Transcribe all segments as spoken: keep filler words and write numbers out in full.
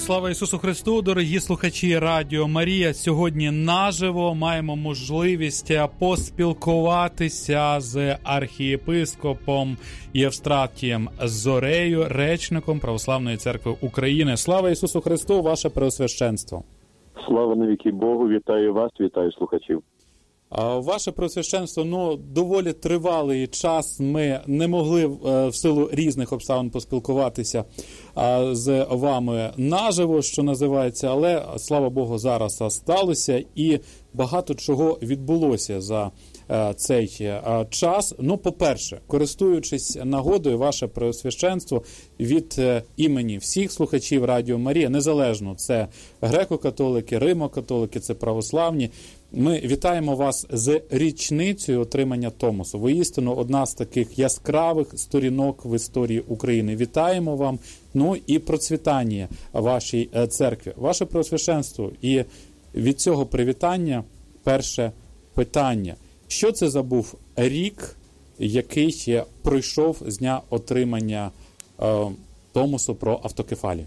Слава Ісусу Христу, дорогі слухачі Радіо Марія. Сьогодні наживо маємо можливість поспілкуватися з архієпископом Євстратієм Зорею, речником Православної Церкви України. Слава Ісусу Христу, ваше Преосвященство. Слава навіки Богу, вітаю вас, вітаю слухачів. Ваше Преосвященство, ну, доволі тривалий час ми не могли в силу різних обставин поспілкуватися з вами наживо, що називається, але, слава Богу, зараз сталося і багато чого відбулося за цей час. Ну, по-перше, користуючись нагодою, ваше Преосвященство, від імені всіх слухачів Радіо Марія, незалежно, це греко-католики, римо-католики, це православні, ми вітаємо вас з річницею отримання Томосу. Воістину, одна з таких яскравих сторінок в історії України. Вітаємо вам, ну і процвітання вашій церкві. Ваше Преосвященство, і від цього привітання перше питання. Що це за був рік, який пройшов з дня отримання е, Томосу про автокефалію?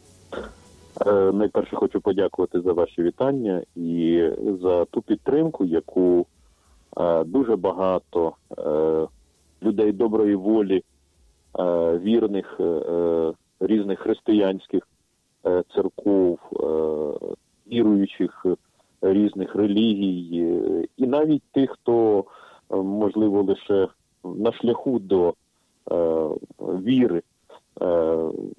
Е, найперше хочу подякувати за ваші вітання і за ту підтримку, яку е, дуже багато е, людей доброї волі, е, вірних, е, різних християнських е, церков, е, віруючих різних релігій, і навіть тих, хто, можливо, лише на шляху до е, віри. Е,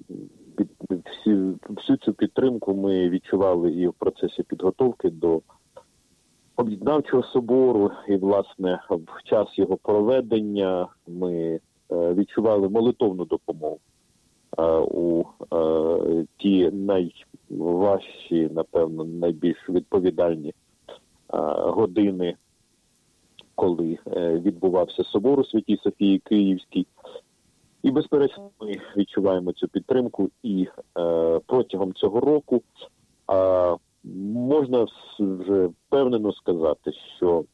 всі, всю цю підтримку ми відчували і в процесі підготовки до об'єднавчого собору, і, власне, в час його проведення ми е, відчували молитовну допомогу е, у е, ті найважчі, напевно, найбільш відповідальні е, години, коли е, відбувався собор у Святій Софії Київській. І, безперечно, ми відчуваємо цю підтримку і е, протягом цього року е, можна вже впевнено сказати, що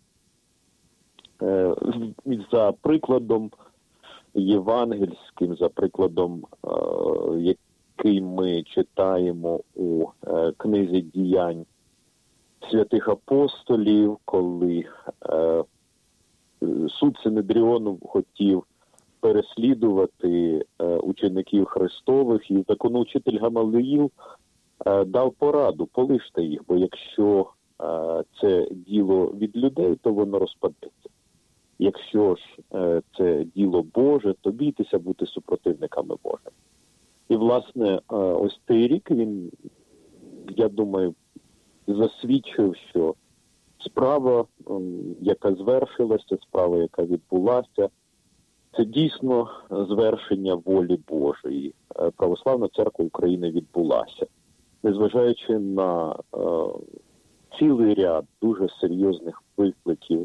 е, за прикладом євангельським, за прикладом, е, який ми читаємо у е, книзі «Діянь святих апостолів», коли е, суд Синедріону хотів переслідувати е, учеників Христових, і законоучитель Гамаліїл е, дав пораду: полиште їх, бо якщо е, це діло від людей, то воно розпадеться. Якщо ж е, це діло Боже, то бійтеся бути супротивниками Божими. І, власне, е, ось цей рік він, я думаю, засвідчив, що справа, е, яка звершилася, справа, яка відбулася, це дійсно звершення волі Божої. Православна Церква України відбулася. Незважаючи на е, цілий ряд дуже серйозних викликів,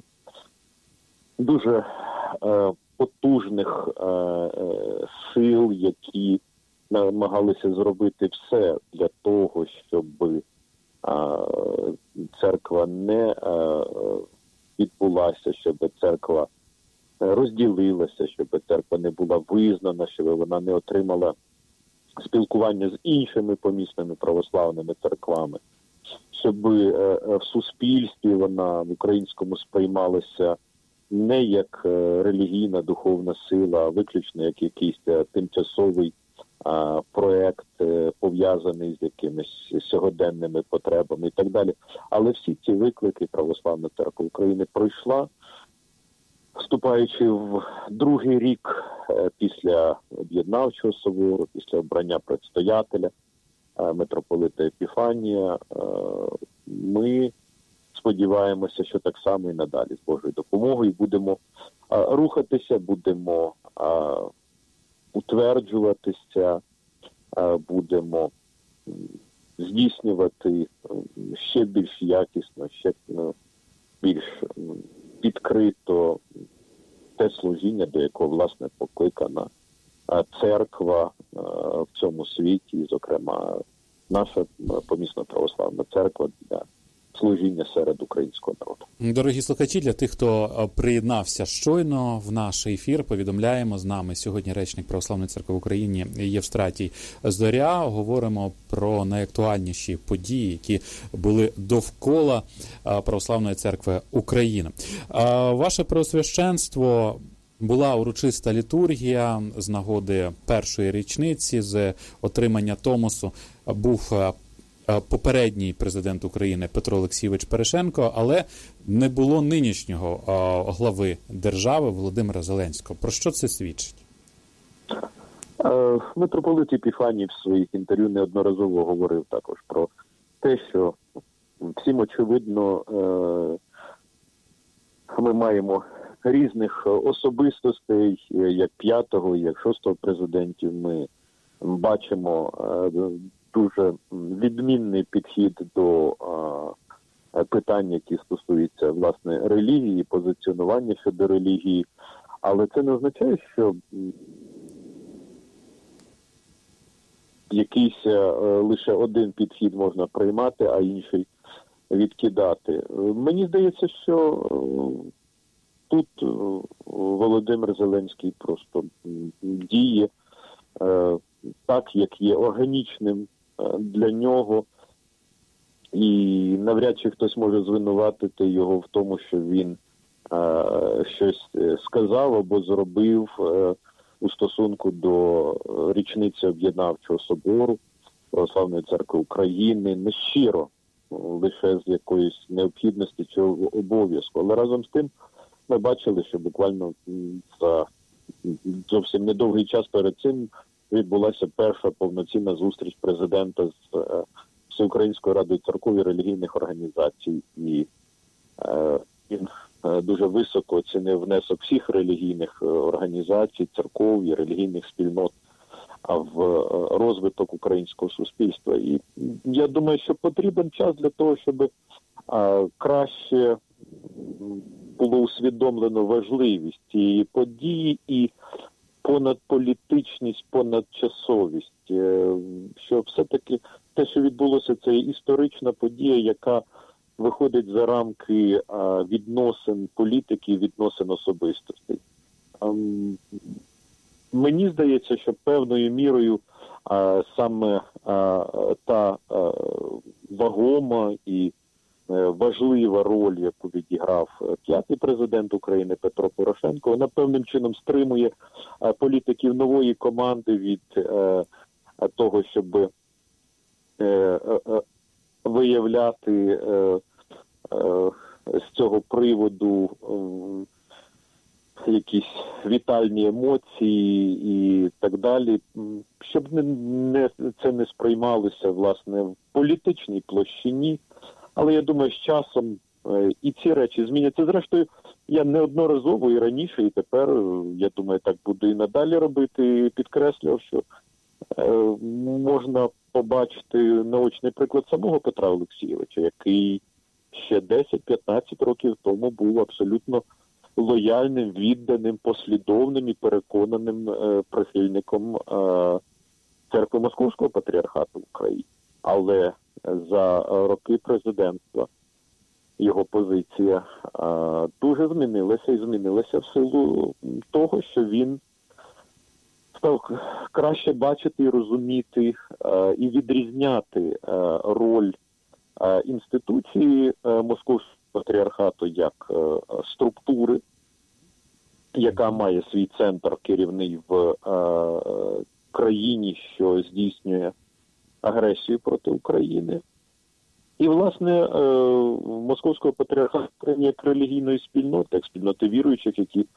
дуже е, потужних е, е, сил, які намагалися зробити все для того, щоб е, церква не е, відбулася, щоб церква розділилася, щоб церква не була визнана, щоб вона не отримала спілкування з іншими помісними православними церквами, щоб в суспільстві вона в українському сприймалася не як релігійна духовна сила, а виключно як якийсь тимчасовий а, проект, пов'язаний з якимись сьогоденними потребами і так далі. Але всі ці виклики Православна Церква України пройшла, вступаючи в другий рік після об'єднавчого собору, після обрання предстоятеля, митрополита Епіфанія, ми сподіваємося, що так само і надалі з Божою допомогою будемо рухатися, будемо утверджуватися, будемо здійснювати ще більш якісно, ще більш відкрито те служіння, до якого, власне, покликана церква в цьому світі, зокрема, наша помісна православна церква для служіння серед українського народу. Дорогі слухачі, для тих, хто приєднався щойно в наш ефір, повідомляємо, з нами сьогодні речник Православної церкви в Україні Євстратій Зоря. Говоримо про найактуальніші події, які були довкола Православної церкви України. Ваше Преосвященство, була урочиста літургія з нагоди першої річниці з отримання Томосу. Був попередній президент України Петро Олексійович Порошенко, але не було нинішнього глави держави Володимира Зеленського. Про що це свідчить? Митрополит Епіфаній в своїх інтерв'ю неодноразово говорив також про те, що всім очевидно ми маємо різних особистостей, як п'ятого, як шостого президентів. Ми бачимо дуже відмінний підхід до а, питань, які стосуються, власне, релігії, позиціонування щодо релігії. Але це не означає, що якийсь а, лише один підхід можна приймати, а інший відкидати. Мені здається, що тут Володимир Зеленський просто діє а, так, як є органічним для нього, і навряд чи хтось може звинуватити його в тому, що він е, щось сказав або зробив е, у стосунку до річниці Об'єднавчого собору Православної церкви України, не щиро, лише з якоїсь необхідності чи обов'язку. Але разом з тим ми бачили, що буквально за зовсім недовгий час перед цим відбулася перша повноцінна зустріч президента з е, Всеукраїнською радою церков і релігійних організацій. І е, він е, дуже високо оцінив внесок всіх релігійних організацій, церков і релігійних спільнот в е, розвиток українського суспільства. І я думаю, що потрібен час для того, щоб е, краще було усвідомлено важливість цієї події і понад політичність, понад часовість, що все-таки те, що відбулося, це історична подія, яка виходить за рамки відносин політики, відносин особистостей. Мені здається, що певною мірою саме та вагома і важлива роль, яку відіграв п'ятий президент України Петро Порошенко, вона певним чином стримує політиків нової команди від того, щоб виявляти з цього приводу якісь вітальні емоції і так далі, щоб не, не, це не сприймалося, власне, в політичній площині. Але я думаю, з часом е, і ці речі зміняться. Зрештою, я неодноразово і раніше, і тепер, я думаю, так буду і надалі робити, підкреслював, що е, можна побачити наочний приклад самого Петра Олексійовича, який ще десять-п'ятнадцять років тому був абсолютно лояльним, відданим, послідовним і переконаним е, прихильником е, церкви Московського патріархату в Україні. Але за роки президентства його позиція а, дуже змінилася і змінилася в силу того, що він став краще бачити і розуміти а, і відрізняти а, роль а, інституції а, Московського патріархату як а, структури, яка має свій центр керівний в а, країні, що здійснює агресію проти України. І, власне, Московського патріархату як релігійної спільноти, як спільноти віруючих, які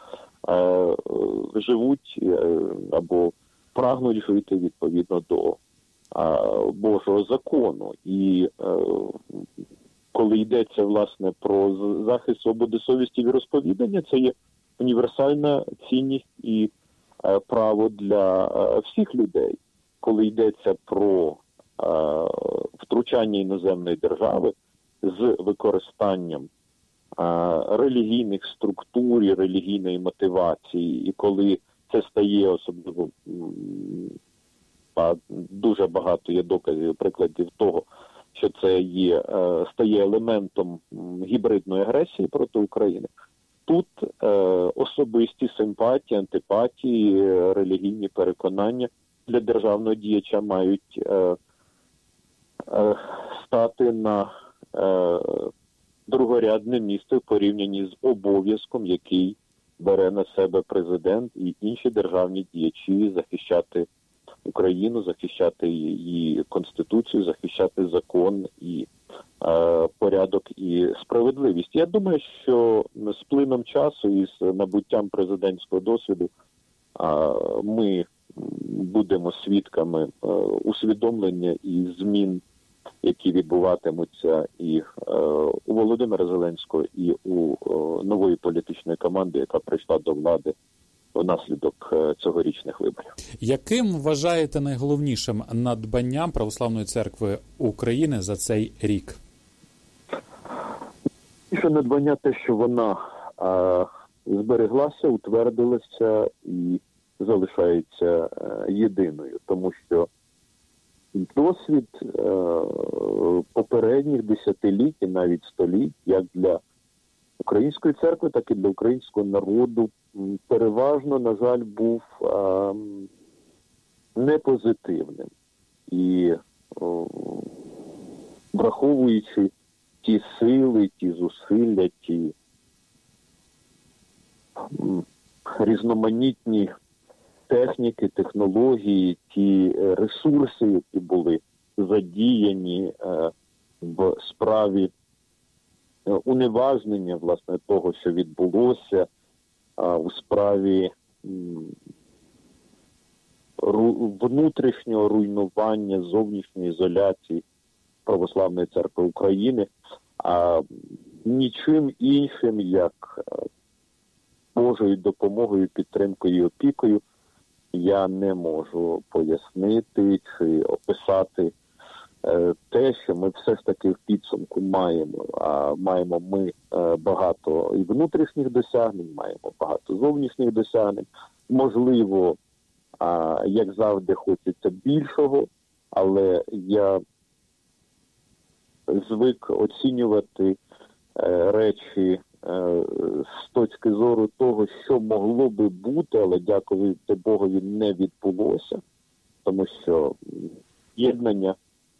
живуть або прагнуть жити відповідно до Божого закону. І коли йдеться, власне, про захист свободи совісті і віросповідання, це є універсальна цінність і право для всіх людей. Коли йдеться про втручання іноземної держави з використанням релігійних структур і релігійної мотивації, і коли це стає особливо, дуже багато є доказів, прикладів того, що це є, стає елементом гібридної агресії проти України. Тут е, особисті симпатії, антипатії, релігійні переконання для державного діяча мають е, е, стати на е, другорядне місце в порівнянні з обов'язком, який бере на себе президент і інші державні діячі захищати Україну, захищати її Конституцію, захищати закон і е, порядок і справедливість. Я думаю, що з плином часу і з набуттям президентського досвіду е, ми будемо свідками е, усвідомлення і змін, які відбуватимуться і е, у Володимира Зеленського, і у е, нової політичної команди, яка прийшла до влади внаслідок цьогорічних виборів. Яким вважаєте найголовнішим надбанням Православної Церкви України за цей рік? Що надбання те, що вона а, збереглася, утвердилася і залишається а, єдиною, тому що досвід а, попередніх десятиліть і навіть століть, як для Української церкви, так і для українського народу, переважно, на жаль, був а, непозитивним. І о, враховуючи ті сили, ті зусилля, ті м, різноманітні техніки, технології, ті ресурси, які були задіяні а, в справі уневажнення, власне, того, що відбулося а, у справі м, ру, внутрішнього руйнування, зовнішньої ізоляції Православної Церкви України, а нічим іншим, як Божою допомогою, підтримкою і опікою, я не можу пояснити чи описати те, що ми все ж таки в підсумку маємо. А маємо ми багато і внутрішніх досягнень, маємо багато зовнішніх досягнень. Можливо, як завжди, хочеться більшого, але я звик оцінювати речі з точки зору того, що могло би бути, але, дякувати Богові, не відбулося, тому що єднання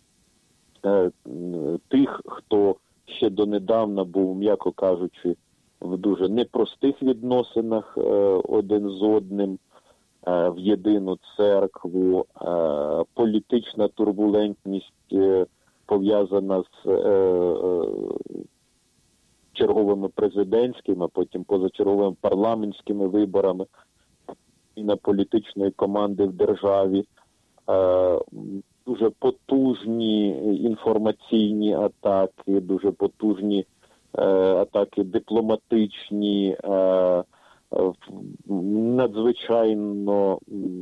тих, хто ще донедавна був, м'яко кажучи, в дуже непростих відносинах один з одним, в єдину церкву, політична турбулентність пов'язана з черговими президентськими, а потім позачерговими парламентськими виборами і на політичної команди в державі, дуже потужні інформаційні атаки, дуже потужні е, атаки дипломатичні, е, надзвичайно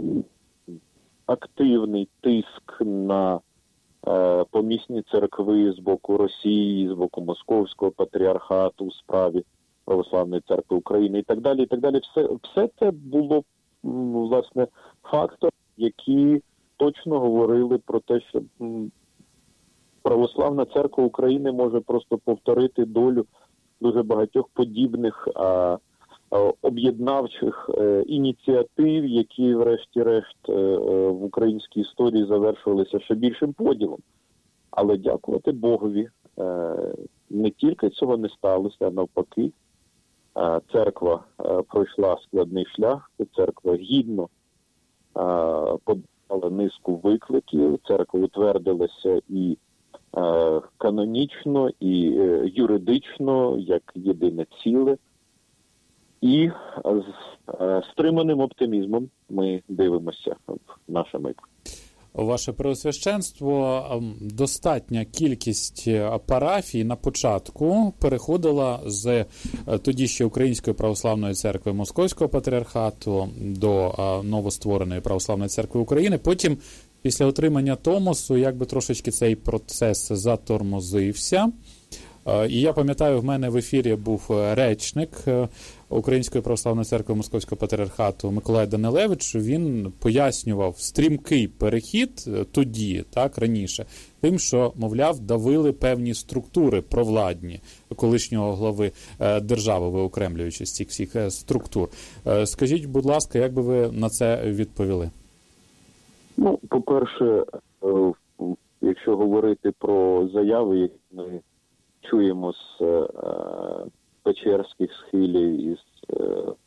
активний тиск на е, помісні церкви з боку Росії, з боку Московського патріархату у справі Православної Церкви України і так далі, і так далі. Все, все це було, власне, фактор, які точно говорили про те, що Православна Церква України може просто повторити долю дуже багатьох подібних а, а, об'єднавчих е, ініціатив, які врешті-решт е, в українській історії завершувалися ще більшим поділом. Але дякувати Богові, е, не тільки цього не сталося, а навпаки, е, церква е, пройшла складний шлях, церква гідно е, але низку викликів, церква утвердилася і е, канонічно, і е, юридично, як єдине ціле. І з е, стриманим оптимізмом ми дивимося в наше майбутнє. Ваше Преосвященство, достатня кількість парафій на початку переходила з тоді ще Української Православної Церкви Московського Патріархату до новоствореної Православної Церкви України. Потім, після отримання Томосу, якби трошечки цей процес затормозився. І я пам'ятаю, в мене в ефірі був речник Української православної церкви Московського патріархату Миколай Данилевич. Він пояснював стрімкий перехід тоді, так, раніше, тим, що, мовляв, давили певні структури провладні колишнього глави держави, виокремлюючи з цих всіх структур. Скажіть, будь ласка, як би ви на це відповіли? Ну, по-перше, якщо говорити про заяви, які ми чуємо з е, печерських схилів, із е,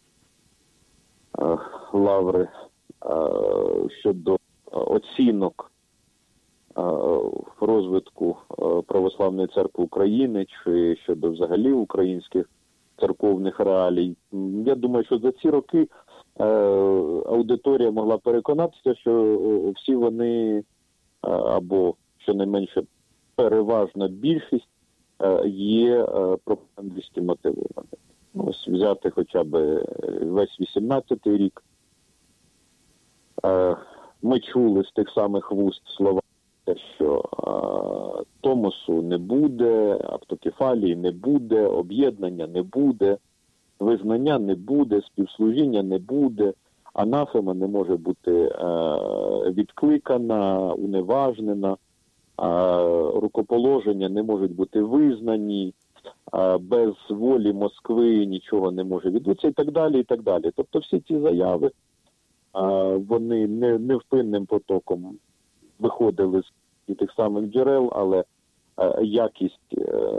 е, лаври е, щодо оцінок е, розвитку е, Православної церкви України, чи щодо взагалі українських церковних реалій, я думаю, що за ці роки е, аудиторія могла переконатися, що всі вони, е, або щонайменше переважна більшість, є пропагандистськи мотивовані. Ось взяти хоча б весь вісімнадцятий рік. Ми чули з тих самих вуст слова, що Томосу не буде, автокефалії не буде, об'єднання не буде, визнання не буде, співслужіння не буде, анафема не може бути відкликана, уневажнена, рукоположення не можуть бути визнані, без волі Москви нічого не може відбутися і так далі, і так далі. Тобто всі ці заяви, вони невпинним потоком виходили з тих самих джерел, але якість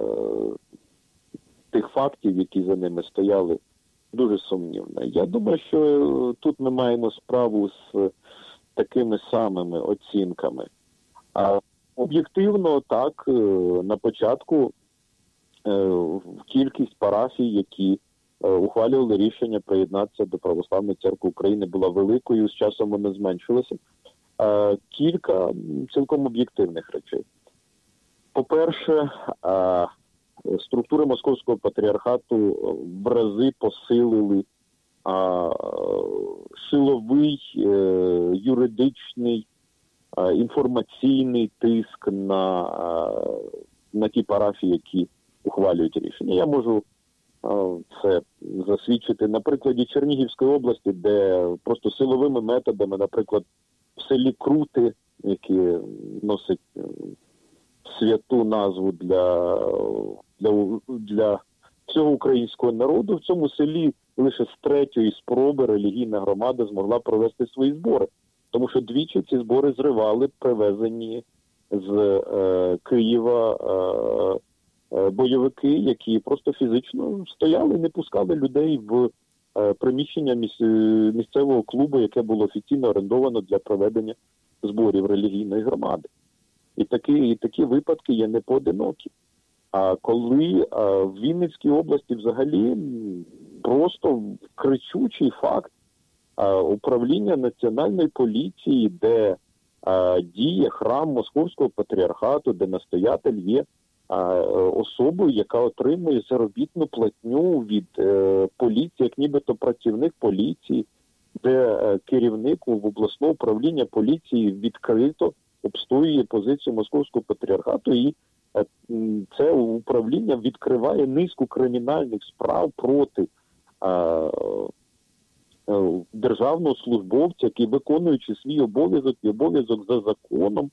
тих фактів, які за ними стояли, дуже сумнівна. Я думаю, що тут ми маємо справу з такими самими оцінками. Об'єктивно, так, на початку кількість парафій, які ухвалювали рішення приєднатися до Православної церкви України, була великою, з часом вона зменшилася. Кілька цілком об'єктивних речей. По-перше, структури Московського патріархату в рази посилили силовий, юридичний, інформаційний тиск на, на ті парафії, які ухвалюють рішення. Я можу це засвідчити на прикладі Чернігівської області, де просто силовими методами, наприклад, в селі Крути, яке носить святу назву для, для, для всього українського народу, в цьому селі лише з третьої спроби релігійна громада змогла провести свої збори. Тому що двічі ці збори зривали привезені з е, Києва е, е, бойовики, які просто фізично стояли, не пускали людей в е, приміщення міс, місцевого клубу, яке було офіційно орендовано для проведення зборів релігійної громади. І такі, і такі випадки є непоодинокі. А коли е, в Вінницькій області взагалі просто кричучий факт, управління Національної поліції, де а, діє храм Московського патріархату, де настоятель є а, особою, яка отримує заробітну платню від е, поліції, як нібито працівник поліції, де е, керівник в обласного управління поліції відкрито обстоює позицію Московського патріархату, і е, це управління відкриває низку кримінальних справ проти е, державного службовця, який, виконуючи свій обов'язок і обов'язок за законом,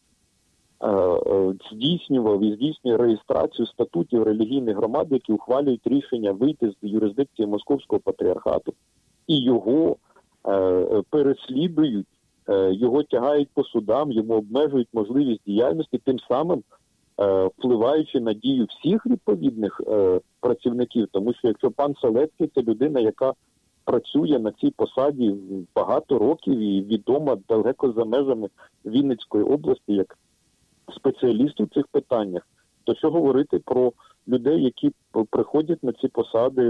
здійснював і здійснює реєстрацію статутів релігійних громад, які ухвалюють рішення вийти з юрисдикції Московського патріархату. І його переслідують, його тягають по судам, йому обмежують можливість діяльності, тим самим впливаючи на дію всіх відповідних працівників. Тому що якщо пан Селецький – це людина, яка працює на цій посаді багато років і відома далеко за межами Вінницької області як спеціаліст у цих питаннях, то що говорити про людей, які приходять на ці посади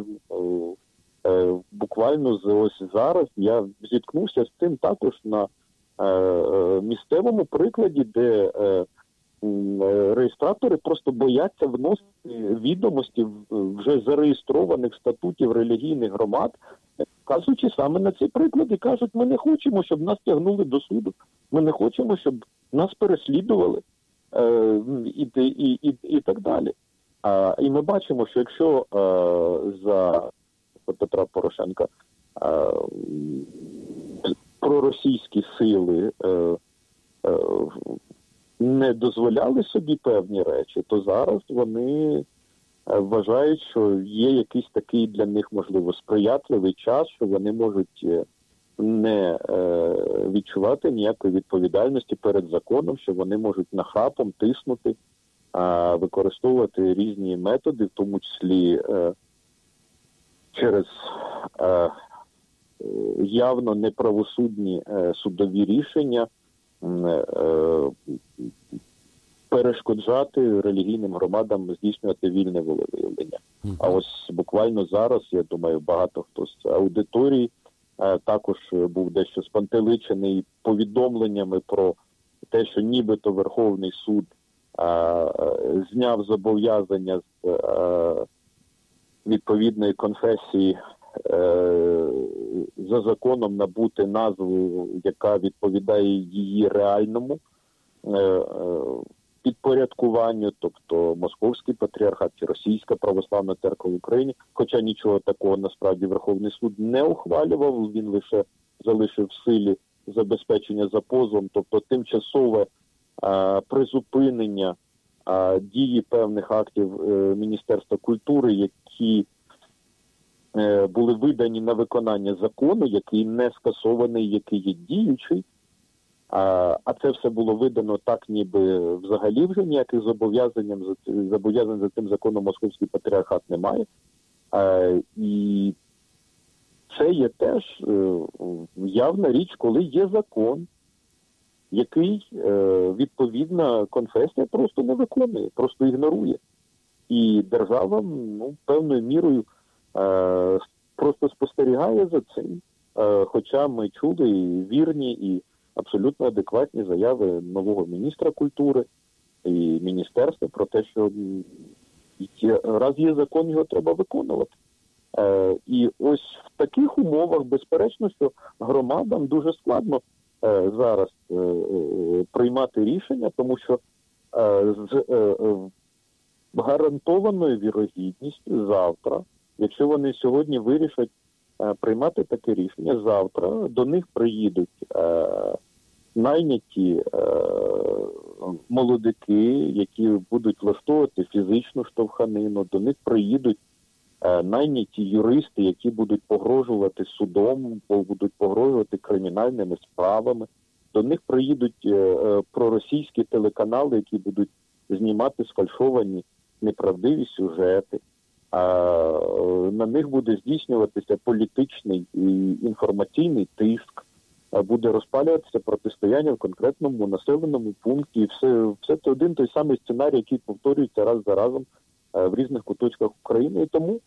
буквально ось зараз. Я зіткнувся з цим також на місцевому прикладі, де реєстратори просто бояться вносити відомості вже зареєстрованих статутів релігійних громад, кажучи саме на цей приклад, і кажуть, ми не хочемо, щоб нас тягнули до суду, ми не хочемо, щоб нас переслідували, е, і, і, і, і так далі. А, і ми бачимо, що якщо а, за Петра Порошенка а, проросійські сили а, а, не дозволяли собі певні речі, то зараз вони вважають, що є якийсь такий для них, можливо, сприятливий час, що вони можуть не е, відчувати ніякої відповідальності перед законом, що вони можуть нахрапом тиснути, а використовувати різні методи, в тому числі е, через е, явно неправосудні е, судові рішення, е, перешкоджати релігійним громадам здійснювати вільне волевиявлення. Uh-huh. А ось буквально зараз, я думаю, багато хто з аудиторії е, також був дещо спантеличений повідомленнями про те, що нібито Верховний суд е, е, зняв зобов'язання з е, відповідної конфесії е, за законом набути назву, яка відповідає її реальному е, е, підпорядкуванню, тобто Московський патріархат чи Російська православна церква в Україні, хоча нічого такого насправді Верховний суд не ухвалював, він лише залишив в силі забезпечення за позовом, тобто тимчасове а, призупинення а, дії певних актів е, Міністерства культури, які е, були видані на виконання закону, який не скасований, який є діючий. А, а це все було видано так, ніби взагалі вже ніяких зобов'язань, зобов'язань за цим законом Московський патріархат немає. А, і це є теж е, явна річ, коли є закон, який е, відповідна конфесія просто не виконує, просто ігнорує. І держава, ну, певною мірою е, просто спостерігає за цим. Е, хоча ми чули і вірні, і абсолютно адекватні заяви нового міністра культури і міністерства про те, що раз є закон, його треба виконувати. Е, і ось в таких умовах, безперечно, що громадам дуже складно е, зараз е, е, приймати рішення, тому що е, з е, гарантованою вірогідністю завтра, якщо вони сьогодні вирішать е, приймати таке рішення, завтра до них приїдуть е, найняті е, молодики, які будуть влаштовувати фізичну штовханину, до них приїдуть е, найняті юристи, які будуть погрожувати судом, будуть погрожувати кримінальними справами, до них приїдуть е, е, проросійські телеканали, які будуть знімати сфальшовані неправдиві сюжети, а е, на них буде здійснюватися політичний і інформаційний тиск, буде розпалюватися протистояння в конкретному населеному пункті. І все, все це один той самий сценарій, який повторюється раз за разом е, в різних куточках України. І тому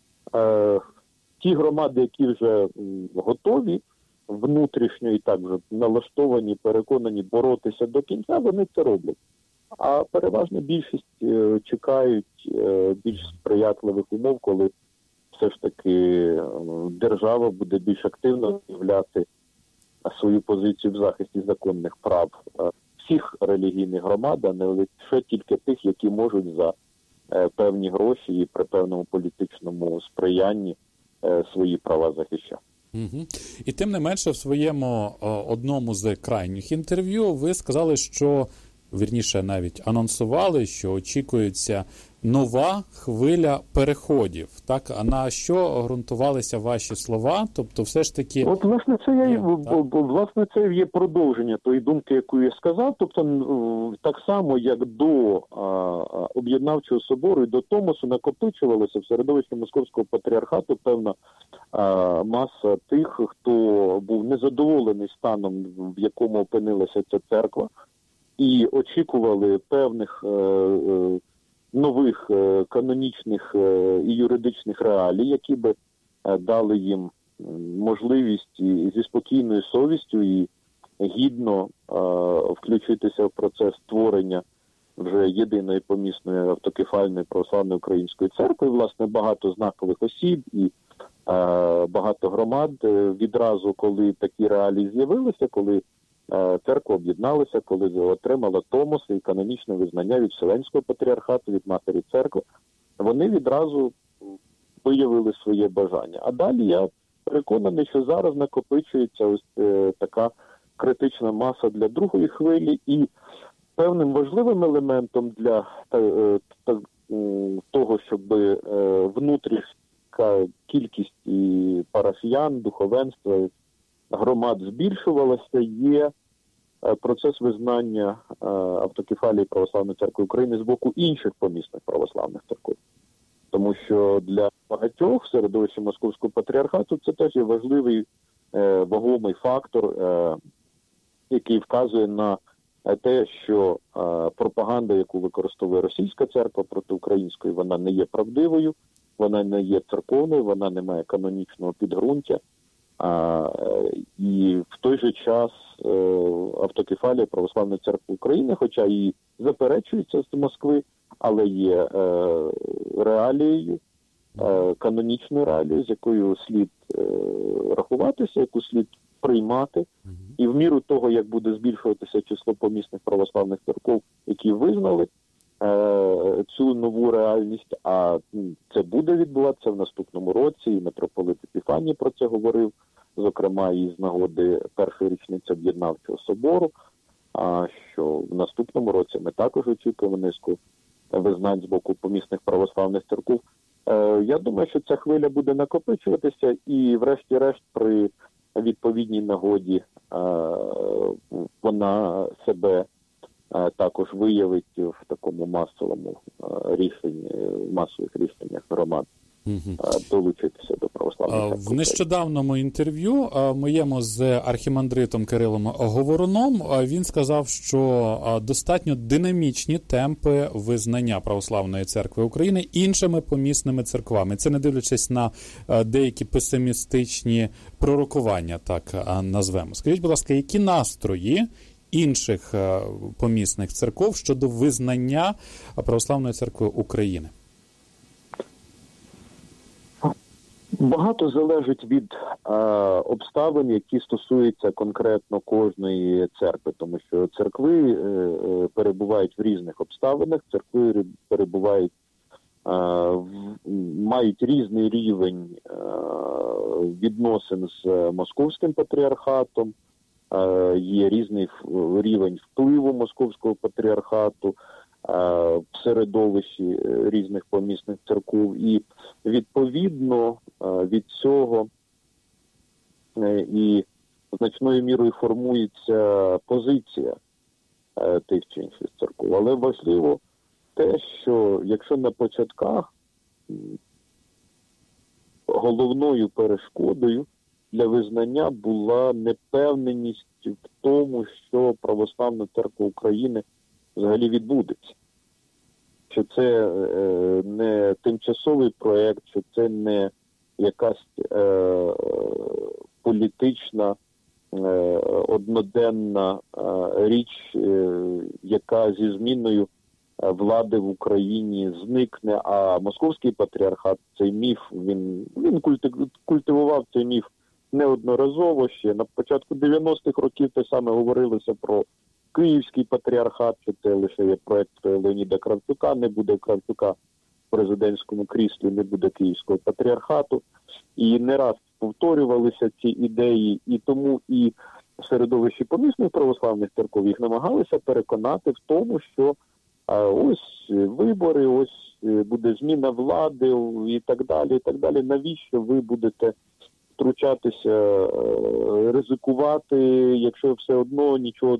е, ті громади, які вже м, готові внутрішньо і так вже налаштовані, переконані боротися до кінця, вони це роблять. А переважна більшість е, чекають е, більш сприятливих умов, коли все ж таки е, держава буде більш активно виявляти свою позицію в захисті законних прав всіх релігійних громад, а не лише тільки тих, які можуть за певні гроші і при певному політичному сприянні свої права захищати. Угу. І тим не менше в своєму одному з крайніх інтерв'ю ви сказали, що, вірніше навіть анонсували, що очікується нова хвиля переходів. Так, а на що ґрунтувалися ваші слова? Тобто, все ж таки... От, власне, це є, є, власне, це є продовження тої думки, яку я сказав. Тобто, так само, як до а, Об'єднавчого собору і до Томосу накопичувалося в середовищі Московського патріархату певна а, маса тих, хто був незадоволений станом, в якому опинилася ця церква, і очікували певних е, нових е, канонічних е, і юридичних реалій, які би е, дали їм можливість і, зі спокійною совістю і гідно е, включитися в процес створення вже єдиної помісної автокефальної православної української церкви. Власне, багато знакових осіб і е, багато громад відразу, коли такі реалії з'явилися, коли церква об'єдналася, коли отримала Томос і канонічне визнання від Вселенського патріархату, від Матері Церкви. вони відразу виявили своє бажання. А далі я переконаний, що зараз накопичується ось е, така критична маса для другої хвилі, і певним важливим елементом для та, та, того, щоб е, внутрішня кількість і парафіян, духовенства, громад збільшувалася, є процес визнання е, автокефалії Православної церкви України з боку інших помісних православних церков. Тому що для багатьох в середовищі Московського патріархату це теж є важливий е, вагомий фактор, е, який вказує на те, що е, пропаганда, яку використовує російська церква проти української, вона не є правдивою, вона не є церковною, вона не має канонічного підґрунтя. А, і в той же час е, автокефалія Православної церкви України, хоча і заперечується з Москви, але є е, реалією, е, канонічною реалією, з якою слід е, рахуватися, яку слід приймати. І в міру того, як буде збільшуватися число помісних православних церков, які визнали е, цю нову реальність, а це буде відбуватися в наступному році, і митрополит Епіфаній про це говорив, зокрема і з нагоди першої річниці Об'єднавчого собору, а що в наступному році ми також очікуємо низку визнань з боку помісних православних церков. Е, я думаю, що ця хвиля буде накопичуватися і врешті-решт при відповідній нагоді е, вона себе е, також виявить в такому масовому е, рішенні, масових рішеннях громад. Угу. Долучитися до православної церкви. В нещодавному інтерв'ю моєму з архімандритом Кирилом Говоруном він сказав, що достатньо динамічні темпи визнання Православної церкви України іншими помісними церквами. Це не дивлячись на деякі песимістичні пророкування, так назвемо. Скажіть, будь ласка, які настрої інших помісних церков щодо визнання Православної церкви України? Багато залежить від е, обставин, які стосуються конкретно кожної церкви, тому що церкви е, перебувають в різних обставинах, церкви перебувають, е, в, мають різний рівень е, відносин з Московським патріархатом, е, є різний рівень впливу Московського патріархату в середовищі різних помісних церков, і відповідно від цього і значною мірою формується позиція тих чи інших церков. Але важливо те, що якщо на початках головною перешкодою для визнання була непевненість в тому, що Православна церква України взагалі відбудеться. Що це е, не тимчасовий проєкт, що це не якась е, політична, е, одноденна е, річ, е, яка зі зміною влади в Україні зникне, а Московський патріархат, цей міф, він, він культи, культивував цей міф неодноразово ще. На початку дев'яностих років те саме говорилося про Київський патріархат, що це лише є проєкт Леоніда Кравчука, не буде Кравчука в президентському кріслі, не буде Київського патріархату. І не раз повторювалися ці ідеї, і тому і в середовищі помісних православних церков їх намагалися переконати в тому, що а, ось вибори, ось буде зміна влади і так далі, і так далі. Навіщо ви будете втручатися, ризикувати, якщо все одно нічого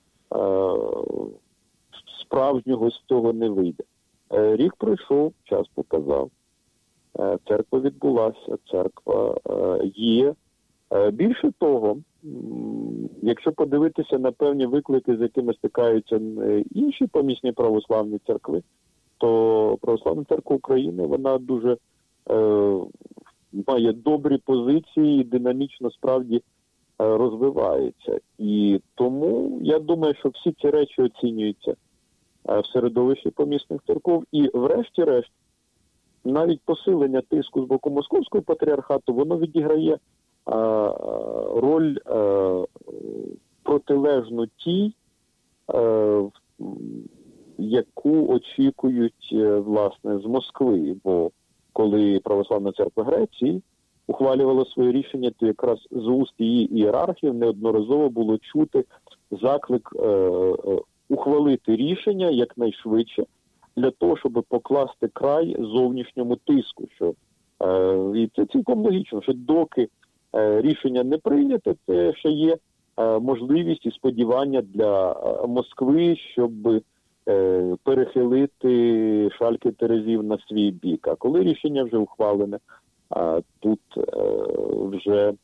справжнього з цього не вийде. Рік пройшов, час показав. Церква відбулася, церква є. Більше того, якщо подивитися на певні виклики, з якими стикаються інші помісні православні церкви, то Православна церква України, вона дуже е, має добрі позиції і динамічно справді розвивається. І тому я думаю, що всі ці речі оцінюються в середовищі помісних церков. І врешті-решт, навіть посилення тиску з боку Московського патріархату, воно відіграє а, роль а, протилежну тій, а, яку очікують, власне, з Москви. Бо коли Православна церква Греції ухвалювала своє рішення, то якраз з уст її ієрархів неодноразово було чути заклик е, е, ухвалити рішення якнайшвидше для того, щоб покласти край зовнішньому тиску. Що, е, і це цілком логічно, що доки е, рішення не прийняте, це ще є е, можливість і сподівання для е, Москви, щоб е, перехилити шальки терезів на свій бік. А коли рішення вже ухвалене, а тут е, вже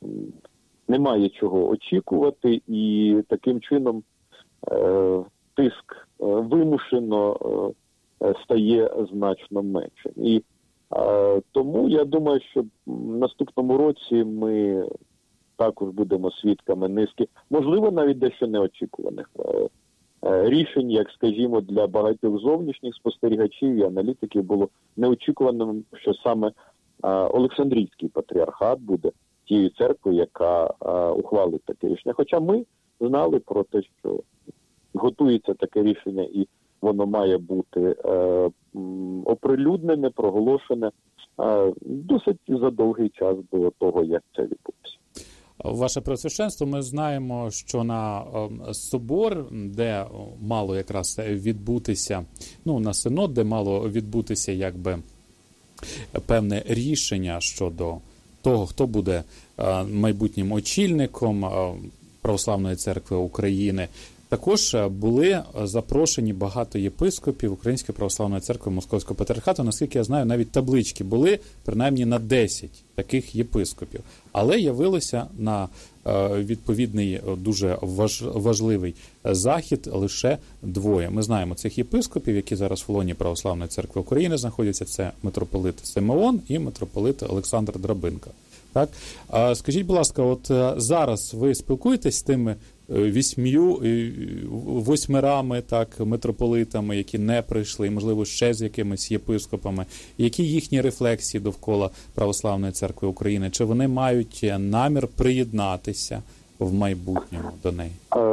немає чого очікувати, і таким чином е, тиск е, вимушено е, стає значно меншим. І е, тому я думаю, що в наступному році ми також будемо свідками низки, можливо, навіть дещо неочікуваних е, е, рішень, як, скажімо, для багатьох зовнішніх спостерігачів і аналітиків було неочікуваним, що саме Олександрійський патріархат буде тією церквою, яка а, ухвалить таке рішення. Хоча ми знали про те, що готується таке рішення і воно має бути а, м, оприлюднене, проголошене а, досить за довгий час до того, як це відбудеться. Ваше Преосвященство, ми знаємо, що на собор, де мало якраз відбутися, ну, на синод, де мало відбутися, якби, певне рішення щодо того, хто буде майбутнім очільником Православної церкви України. Також були запрошені багато єпископів Української Православної церкви Московського патріархату. Наскільки я знаю, навіть таблички були, принаймні на десять таких єпископів. Але явилося на відповідний дуже важливий захід лише двоє. Ми знаємо цих єпископів, які зараз в лоні Православної церкви України знаходяться. Це митрополит Симеон і митрополит Олександр Драбинка. Так? Скажіть, будь ласка, от зараз ви спілкуєтесь з тими вісьмю, восьмерами, так, митрополитами, які не прийшли, можливо, ще з якимись єпископами. Які їхні рефлексії довкола Православної церкви України? Чи вони мають намір приєднатися в майбутньому до неї?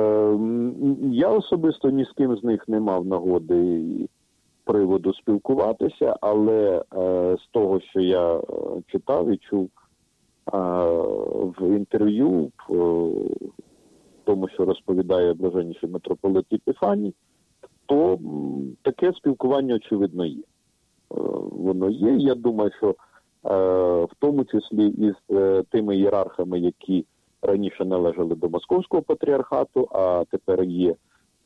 Я особисто ні з ким з них не мав нагоди приводу спілкуватися, але з того, що я читав і чув в інтерв'ю, в тому, що розповідає блаженніший митрополит Епіфаній, то таке спілкування, очевидно, є. Воно є. Я думаю, що в тому числі із тими ієрархами, які раніше належали до Московського патріархату, а тепер є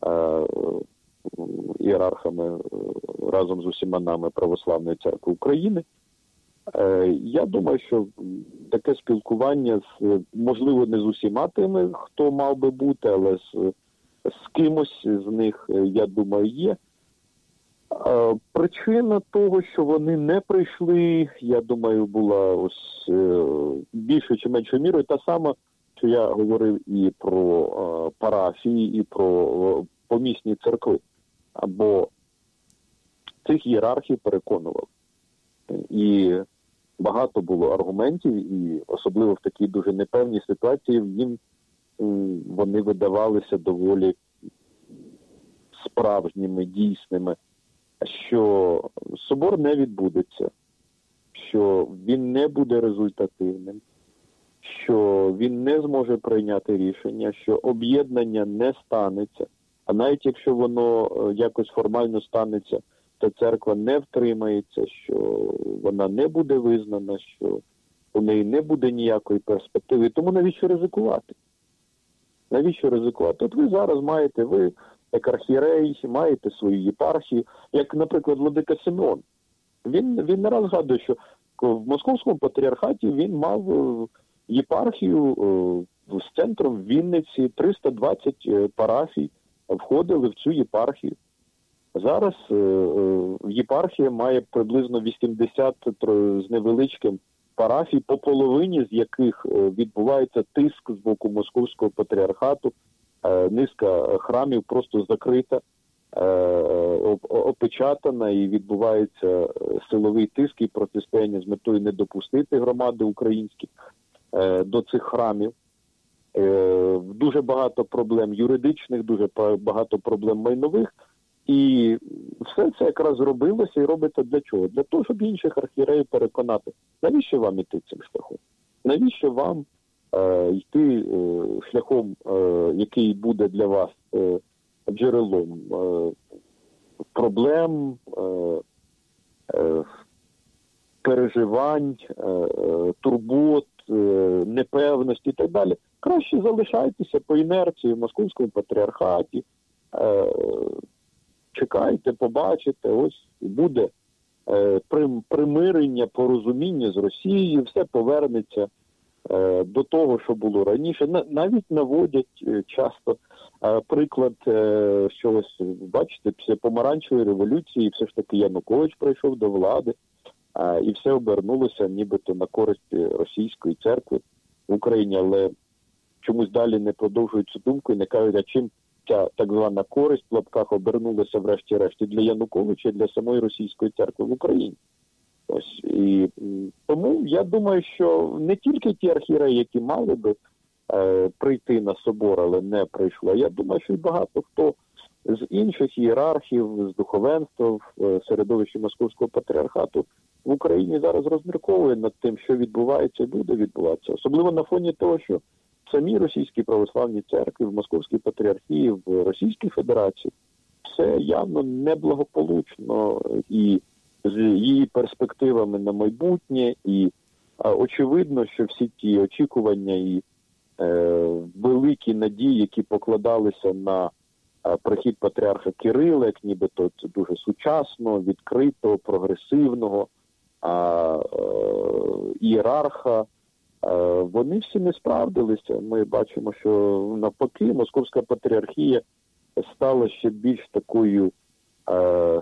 ієрархами разом з усіма нами Православної церкви України, я думаю, що таке спілкування, з, можливо, не з усіма тими, хто мав би бути, але з, з кимось з них, я думаю, є. Причина того, що вони не прийшли, я думаю, була ось більшою чи меншою мірою та сама, що я говорив і про парафії, і про помісні церкви. Або цих ієрархів переконували. І багато було аргументів, і особливо в такій дуже непевній ситуації їм вони видавалися доволі справжніми, дійсними, що собор не відбудеться, що він не буде результативним, що він не зможе прийняти рішення, що об'єднання не станеться, а навіть якщо воно якось формально станеться, то церква не втримається, що вона не буде визнана, що у неї не буде ніякої перспективи. Тому навіщо ризикувати? Навіщо ризикувати? От ви зараз маєте, ви, як архієрей, маєте свою єпархію, як, наприклад, владика Симеон. Він, він не раз згадує, що в Московському патріархаті він мав єпархію з центром в Вінниці, триста двадцять парафій входили в цю єпархію. Зараз е, е, єпархія має приблизно вісімдесят з невеличким парафій, по половині з яких відбувається тиск з боку Московського патріархату, е, низка храмів просто закрита, е, опечатана, і відбувається силовий тиск і протистояння з метою не допустити громади українські е, до цих храмів. Е, дуже багато проблем юридичних, дуже багато проблем майнових. І все це якраз робилося і робиться для чого? Для того, щоб інших архієреїв переконати, навіщо вам іти цим шляхом? Навіщо вам е, йти е, шляхом, е, який буде для вас е, джерелом е, проблем, е, е, переживань, е, е, турбот, е, непевності і так далі? Краще залишайтеся по інерції в Московському патріархаті, е, чекайте, побачите, ось буде е, примирення, порозуміння з Росією, все повернеться е, до того, що було раніше. На, навіть наводять е, часто е, приклад, е, що ось, бачите, після помаранчевої революції все ж таки Янукович прийшов до влади, е, і все обернулося нібито на користь російської церкви в Україні, але чомусь далі не продовжують цю думку і не кажуть, а чим ця так звана користь в лапках обернулася врешті-решт і для Януковича, і для самої російської церкви в Україні. Ось. І тому я думаю, що не тільки ті архієреї, які мали би е, прийти на собор, але не прийшли, я думаю, що і багато хто з інших ієрархів, з духовенства, в середовищі Московського патріархату в Україні зараз розмірковує над тим, що відбувається і буде відбуватися. Особливо на фоні того, що самі російські православні церкви, в Московській патріархії, в Російській Федерації все явно неблагополучно і з її перспективами на майбутнє, і а, очевидно, що всі ті очікування і е, великі надії, які покладалися на а, прихід патріарха Кирила, як нібито це дуже сучасного, відкритого, прогресивного а, е, ієрарха, вони всі не справдилися. Ми бачимо, що навпаки Московська патріархія стала ще більш такою е,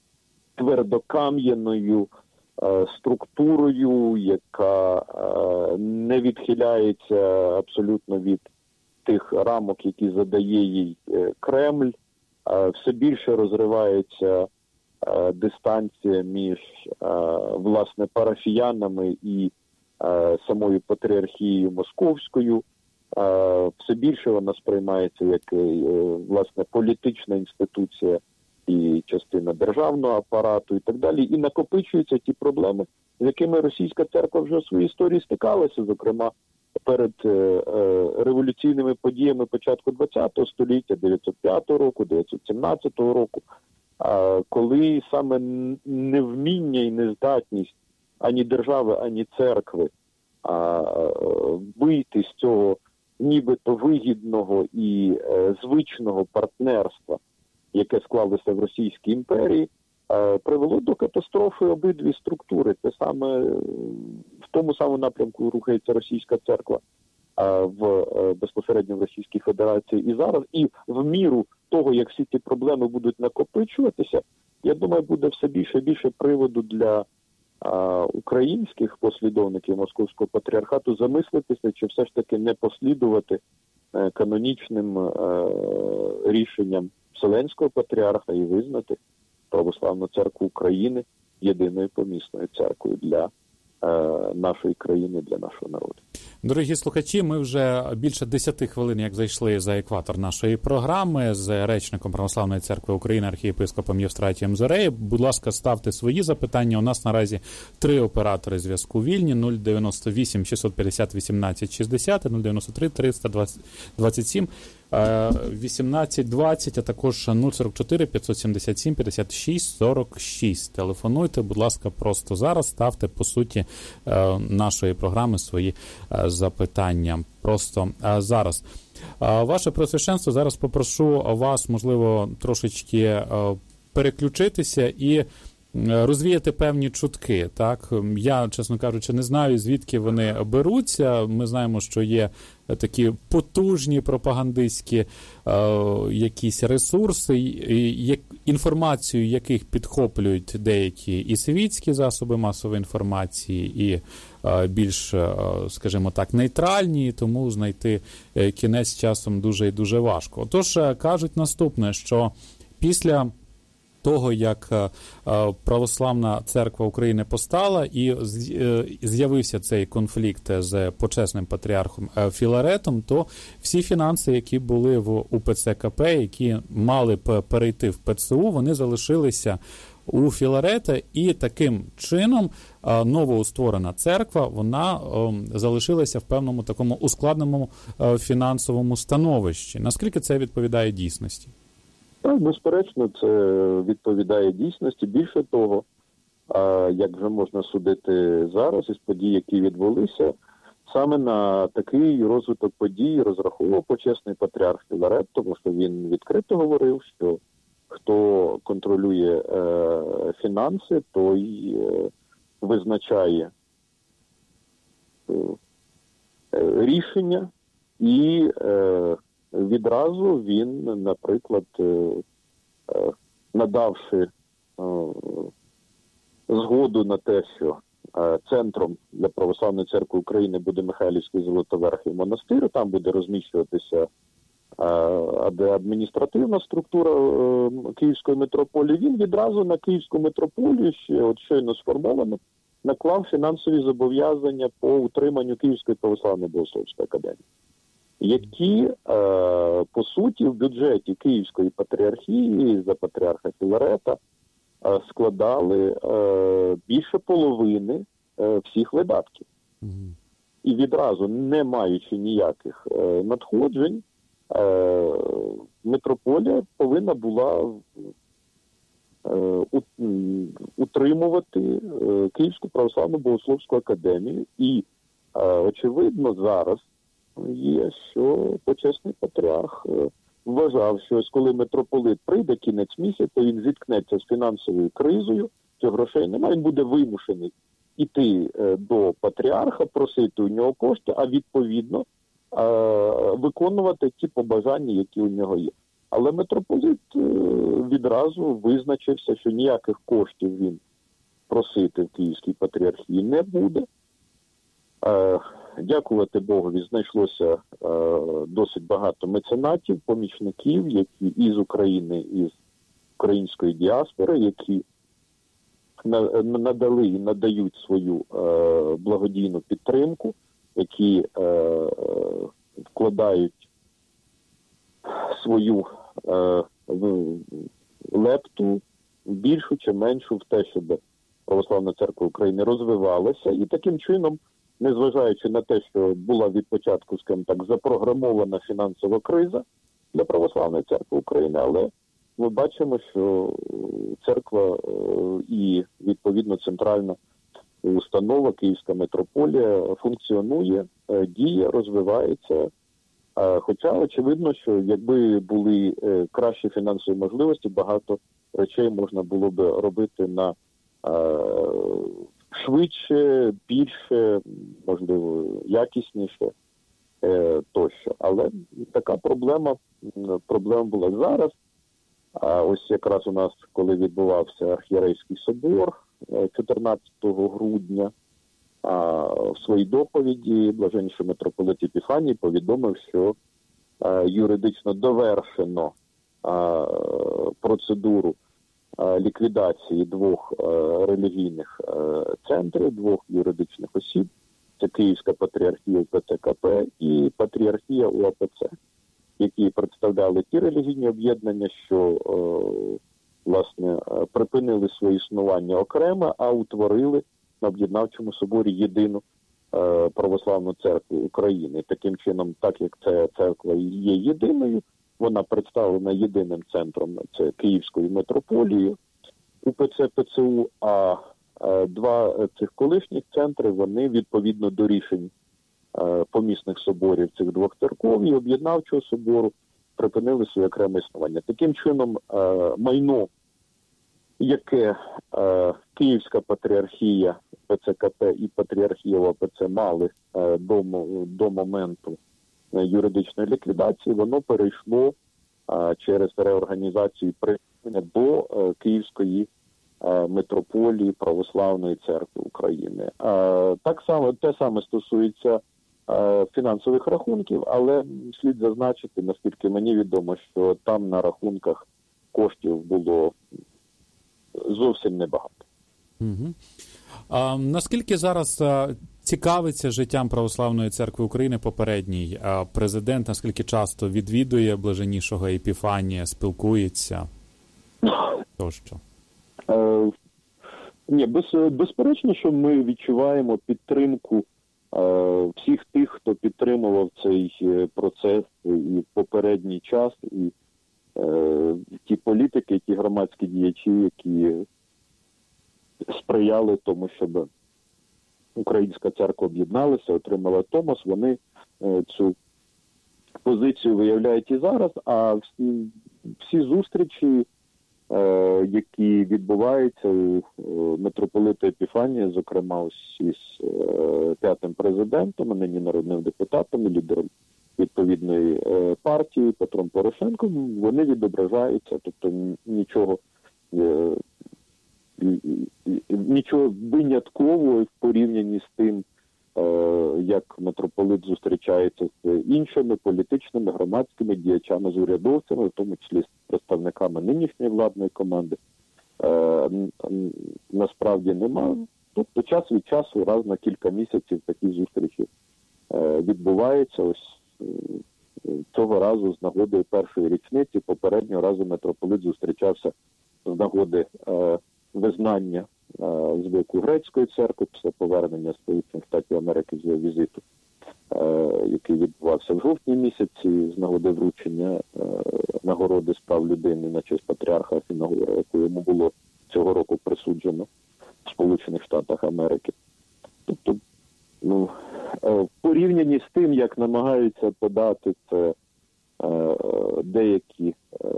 твердокам'яною е, структурою, яка е, не відхиляється абсолютно від тих рамок, які задає їй е, Кремль. Е, все більше розривається е, дистанція між е, власне парафіянами і самою патріархією московською. Все більше вона сприймається як, власне, політична інституція і частина державного апарату і так далі. І накопичуються ті проблеми, з якими російська церква вже у своїй історії стикалася, зокрема, перед революційними подіями початку ХХ століття, дев'ятсот п'ятого року, дев'ятсот сімнадцятого року, коли саме невміння і нездатність ані держави, ані церкви а, вийти з цього нібито вигідного і е, звичного партнерства, яке склалося в Російській імперії, е, привело до катастрофи обидві структури. Те саме, в тому самому напрямку рухається російська церква е, в е, безпосередньо в Російській Федерації і зараз. І в міру того, як всі ці проблеми будуть накопичуватися, я думаю, буде все більше і більше приводу для українських послідовників Московського патріархату замислитися, чи все ж таки не послідувати канонічним рішенням Вселенського патріарха і визнати Православну церкву України єдиною помісною церквою для нашої країни, для нашого народу. Дорогі слухачі, ми вже більше десяти хвилин, як зайшли за екватор нашої програми з речником Православної церкви України, архієпископом Євстратієм Зореєю. Будь ласка, ставте свої запитання. У нас наразі три оператори зв'язку вільні: нуль дев'яносто вісім шістсот п'ятдесят вісімнадцять шістдесят, нуль дев'яносто три триста двадцять сім вісімнадцять двадцять, а також нуль сорок чотири п'ятсот сімдесят сім п'ятдесят шість сорок шість. Телефонуйте, будь ласка, просто зараз, ставте по суті нашої програми свої запитання. Просто зараз. Ваше Преосвященство, зараз попрошу вас, можливо, трошечки переключитися і розвіяти певні чутки. Так? Я, чесно кажучи, не знаю, звідки вони беруться. Ми знаємо, що є такі потужні пропагандистські е, якісь ресурси, як, інформацію яких підхоплюють деякі і світські засоби масової інформації, і е, більш, е, скажімо так, нейтральні, тому знайти кінець часом дуже і дуже важко. Отож, кажуть наступне, що після того, як Православна Церква України постала і з'явився цей конфлікт з почесним патріархом Філаретом, то всі фінанси, які були в УПЦ КП, які мали б перейти в ПЦУ, вони залишилися у Філарета, і таким чином новоутворена церква, вона залишилася в певному такому ускладненому фінансовому становищі. Наскільки це відповідає дійсності? Так, безперечно, це відповідає дійсності. Більше того, як вже можна судити зараз із подій, які відбулися, саме на такий розвиток подій розраховував почесний патріарх Філарет, тому що він відкрито говорив, що хто контролює е, фінанси, той е, визначає е, рішення і е, відразу він, наприклад, е, е, надавши е, згоду на те, що е, центром для Православної церкви України буде Михайлівський Золотоверхий монастир, там буде розміщуватися адміністративна структура Київської митрополії, він відразу на Київську митрополію, ще от щойно сформовано, наклав фінансові зобов'язання по утриманню Київської православної богословської академії, які, по суті, в бюджеті Київської патріархії за патріарха Філарета складали більше половини всіх видатків. Mm-hmm. І відразу, не маючи ніяких надходжень, митрополія повинна була утримувати Київську православну богословську академію. І, очевидно, зараз є, що почесний патріарх вважав, що коли митрополит прийде кінець місяця, він зіткнеться з фінансовою кризою, що грошей немає, він буде вимушений іти до патріарха, просити у нього кошти, а відповідно виконувати ті побажання, які у нього є. Але митрополит відразу визначився, що ніяких коштів він просити в Київській патріархії не буде. Дякувати Богові, знайшлося досить багато меценатів, помічників, які із України, із української діаспори, які надали і надають свою благодійну підтримку, які е, вкладають свою е, лепту, більшу чи меншу, в те, щоб Православна Церква України розвивалася. І таким чином, незважаючи на те, що була від початку, скажімо так, запрограмована фінансова криза для Православної Церкви України, але ми бачимо, що церква е, і, відповідно, центральна установа, Київська митрополія функціонує, діє, розвивається. Хоча, очевидно, що якби були кращі фінансові можливості, багато речей можна було б робити на швидше, більше, можливо, якісніше тощо. Але така проблема, проблема була зараз. А ось якраз у нас, коли відбувався Архієрейський собор чотирнадцятого грудня, а в своїй доповіді блаженніший митрополит Епіфаній повідомив, що а, юридично довершено а, процедуру а, ліквідації двох а, релігійних а, центрів, двох юридичних осіб. Це Київська патріархія УПЦ КП і патріархія УАПЦ, які представляли ті релігійні об'єднання, що е, власне припинили своє існування окремо, а утворили на об'єднавчому соборі єдину е, православну церкву України. Таким чином, так як ця церква є єдиною, вона представлена єдиним центром, це Київською митрополією УПЦ ПЦУ, а е, два цих колишніх центри, вони відповідно до рішень е, помісних соборів цих двох церков і об'єднавчого собору припинили своє окреме існування. Таким чином, е, майно, яке е, Київська патріархія ПЦКП і патріархія ОПЦ мали е, до, до моменту е, юридичної ліквідації, воно перейшло е, через реорганізацію прийняття до е, Київської е, митрополії Православної Церкви України. Е, так само, те саме стосується е, фінансових рахунків, але слід зазначити, наскільки мені відомо, що там на рахунках коштів було зовсім небагато. Угу. А наскільки зараз а, цікавиться життям Православної Церкви України попередній а, президент, наскільки часто відвідує Блаженнішого Епіфанія, спілкується? Тощо? Е, ні, без, безперечно, що ми відчуваємо підтримку е, всіх тих, хто підтримував цей процес і в попередній час, і е, ті політики, ті громадські діячі, які сприяли тому, щоб Українська церква об'єдналася, отримала Томос, вони е, цю позицію виявляють і зараз, а всі, всі зустрічі, е, які відбуваються у митрополита Епіфанія, зокрема ось із е, п'ятим президентом, а нині народним депутатом, лідером відповідної е, партії Петром Порошенком, вони відображаються, тобто нічого е, нічого виняткового в порівнянні з тим, як митрополит зустрічається з іншими політичними, громадськими діячами, з урядовцями, в тому числі з представниками нинішньої владної команди, насправді немає. Тобто час від часу, раз на кілька місяців такі зустрічі відбуваються. Ось цього разу з нагоди першої річниці, попереднього разу митрополит зустрічався з нагоди визнання з боку грецької церкви після повернення Сполучених Штатів Америки з його візиту, який відбувався в жовтні місяці з нагоди вручення нагороди з прав людини на честь патріарха Афіногора, яку йому було цього року присуджено в Сполучених Штатах Америки. Тобто, ну, в порівнянні з тим, як намагаються подати це деякі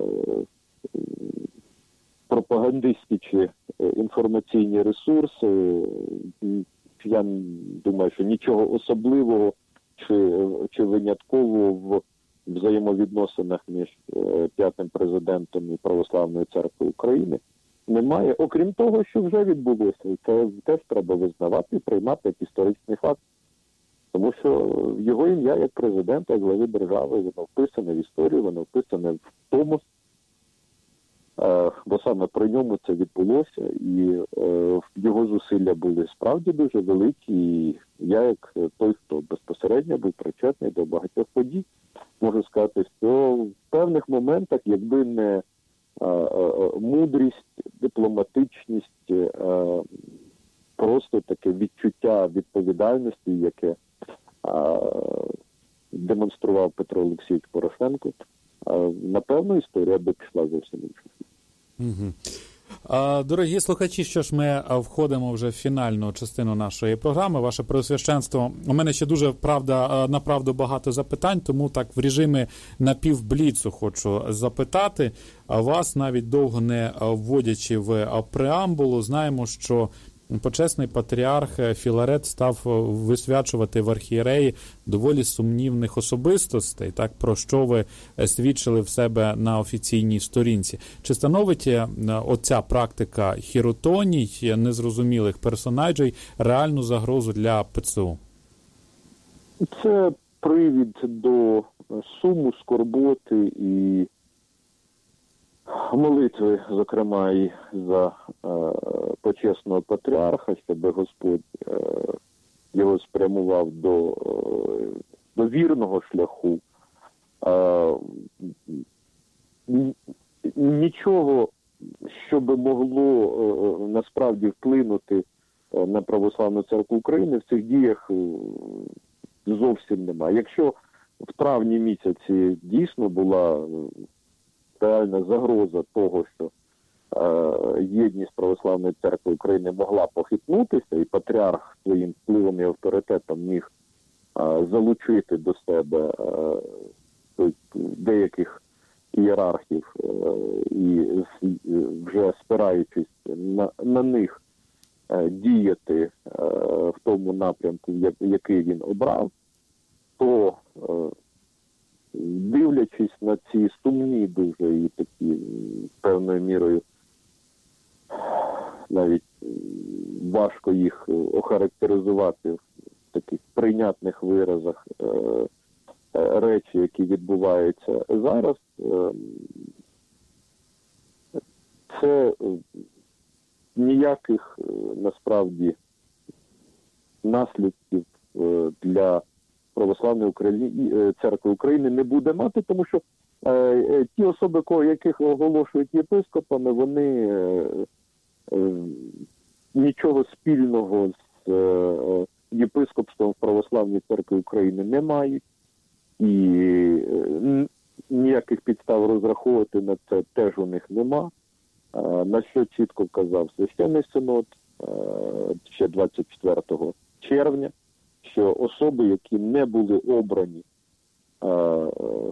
пропагандистські чи інформаційні ресурси, я думаю, що нічого особливого чи, чи виняткового в взаємовідносинах між п'ятим президентом і Православною Церквою України немає, окрім того, що вже відбулося. І це теж треба визнавати і приймати як історичний факт. Тому що його ім'я як президента, як глави держави, воно вписане в історію, воно вписане в Томос, бо саме при ньому це відбулося, і е, його зусилля були справді дуже великі, і я, як той, хто безпосередньо був причетний до багатьох подій, можу сказати, що в певних моментах, якби не е, е, мудрість, дипломатичність, е, просто таке відчуття відповідальності, яке е, демонстрував Петро Олексійович Порошенко, е, напевно, історія би пішла зовсім інша. Угу. Дорогі слухачі, що ж ми входимо вже в фінальну частину нашої програми. Ваше Преосвященство, у мене ще дуже, правда, направду багато запитань, тому так в режимі напівбліцу хочу запитати. Вас, навіть довго не вводячи в преамбулу, знаємо, що почесний патріарх Філарет став висвячувати в архієреї доволі сумнівних особистостей, так, про що ви свідчили в себе на офіційній сторінці. Чи становить оця практика хіротоній, незрозумілих персонажей, реальну загрозу для ПЦУ? Це привід до суму, скорботи і молитви, зокрема, і за е, почесного патріарха, щоб Господь е, його спрямував до, е, до вірного шляху. Е, нічого, що би могло е, насправді вплинути на Православну Церкву України, в цих діях е, зовсім немає. Якщо в травні місяці дійсно була реальна загроза того, що е, єдність Православної Церкви України могла похитнутися, і патріарх своїм впливом і авторитетом міг е, залучити до себе е, деяких ієрархів е, і вже спираючись на, на них е, діяти е, в тому напрямку, який він обрав, то е, дивлячись на ці сумні дуже і такі певною мірою навіть важко їх охарактеризувати в таких прийнятних виразах е, е, речі, які відбуваються зараз, е, це ніяких насправді наслідків для Православної України, церкви України не буде мати, тому що е, ті особи, яких оголошують єпископами, вони е, е, нічого спільного з е, єпископством в Православній церкві України не мають, і е, ніяких підстав розраховувати на це теж у них нема. Е, на що чітко вказав Священний Синод е, ще двадцять четвертого червня, що особи, які не були обрані е,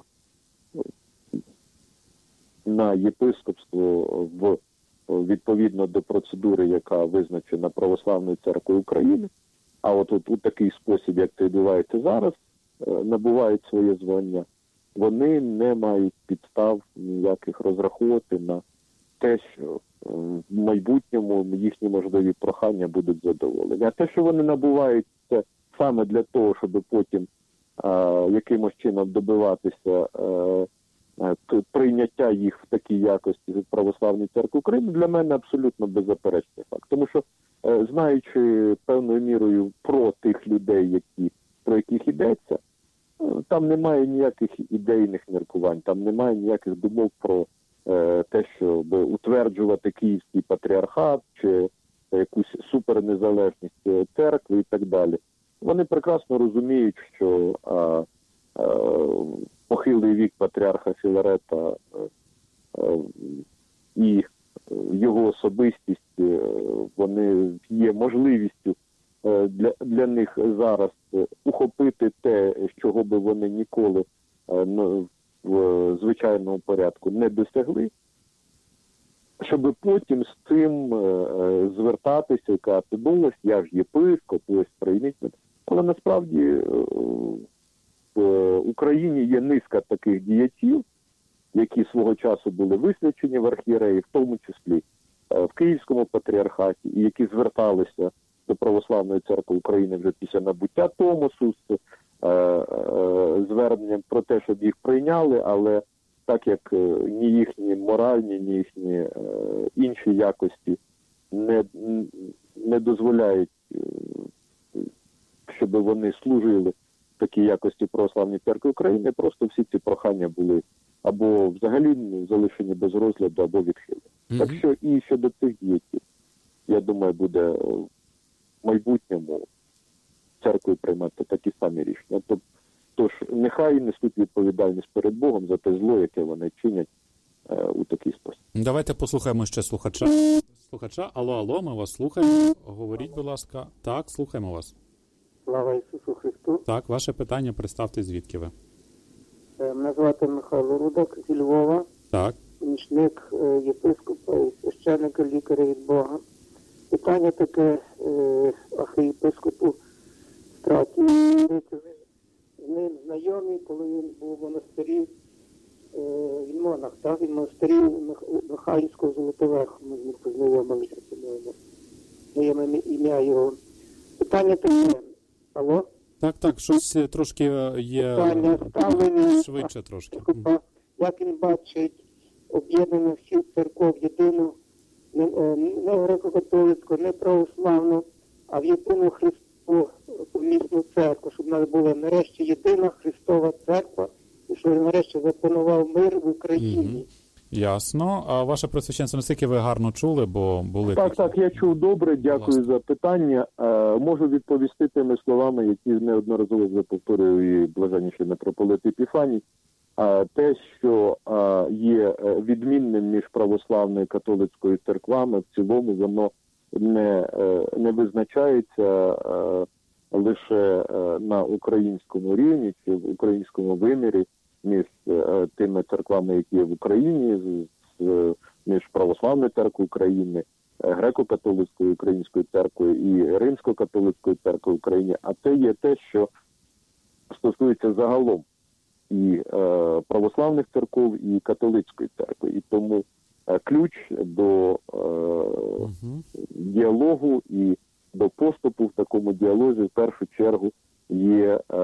на єпископство в, відповідно до процедури, яка визначена Православною церквою України, а от, от у такий спосіб, як це відбувається зараз, е, набувають своє звання, вони не мають підстав ніяких розраховувати на те, що в майбутньому їхні можливі прохання будуть задоволені. А те, що вони набувають це саме для того, щоб потім е, якимось чином добиватися е, е, прийняття їх в такій якості від Православної церкви України, для мене абсолютно беззаперечний факт. Тому що, е, знаючи певною мірою про тих людей, які, про яких йдеться, е, там немає ніяких ідейних міркувань, там немає ніяких думок про е, те, щоб утверджувати Київський патріархат чи якусь супернезалежність церкви і так далі. Вони прекрасно розуміють, що а, а, похилий вік патріарха Філарета а, а, і його особистість, вони є можливістю а, для, для них зараз ухопити те, чого би вони ніколи а, ну, в звичайному порядку не досягли, щоб потім з цим е, звертатися і казати, ну ось я ж єпископ, ось прийміть мене. Але насправді е, в Україні є низка таких діячів, які свого часу були висвячені в архієреї, в тому числі е, в Київському патріархаті, і які зверталися до Православної церкви України вже після набуття Томосу з е, е, зверненням про те, щоб їх прийняли, але так як ні їхні моральні, ні їхні е, інші якості не, не дозволяють, е, щоб вони служили в такій якості Православній церкви України, просто всі ці прохання були або взагалі залишені без розгляду, або відхилені. Mm-hmm. Так що і щодо цих діячів, я думаю, буде в майбутньому церквою приймати такі самі рішення. Тобто, Тож, нехай несуть відповідальність перед Богом за те зло, яке вони чинять е, у такий спосіб. Давайте послухаємо ще слухача. Слухача, алло, алло, ми вас слухаємо. Говоріть, будь ласка. Так, слухаємо вас. Слава Ісусу Христу. Так, ваше питання, представте, звідки ви. Мене звати Михайло Рудак зі Львова. Так. Помічник єпископа і священника, лікаря від Бога. Питання таке архієпископу Страті. З ним знайомі, коли він був в монастирі, він монах, так? Він в монастирі Михайлівського Золотоверху, ми з ним познайомилися, по-моєму. Знайоме ім'я його. Питання таке. Алло? Так, так, щось трошки є Питання ставлення швидше трошки. Як він бачить об'єднання всіх церков в єдину, не, не греко-католицьку, не православну, а в єдину Христову помісну церкву, щоб в нас була нарешті єдина Христова церква, і щоб нарешті запанував мир в Україні. Угу. Ясно. А ваше Пресвященство, наскільки ви гарно чули, бо були... Так, так, я чув добре, дякую за питання. Е, можу відповісти тими словами, які неодноразово вже повторює і блаженніший митрополит Епіфаній. Е, те, що е, є відмінним між православною і католицькою церквами, в цілому воно не, е, не визначається е, лише е, на українському рівні чи в українському вимірі, між е, тими церквами, які є в Україні, з, з, між Православною церквою України, Греко-католицькою українською церквою і Римсько-католицькою церквою України, а це є те, що стосується загалом і е, православних церков, і католицької церкви. І тому е, ключ до е, uh-huh. діалогу і до поступу в такому діалозі в першу чергу є е,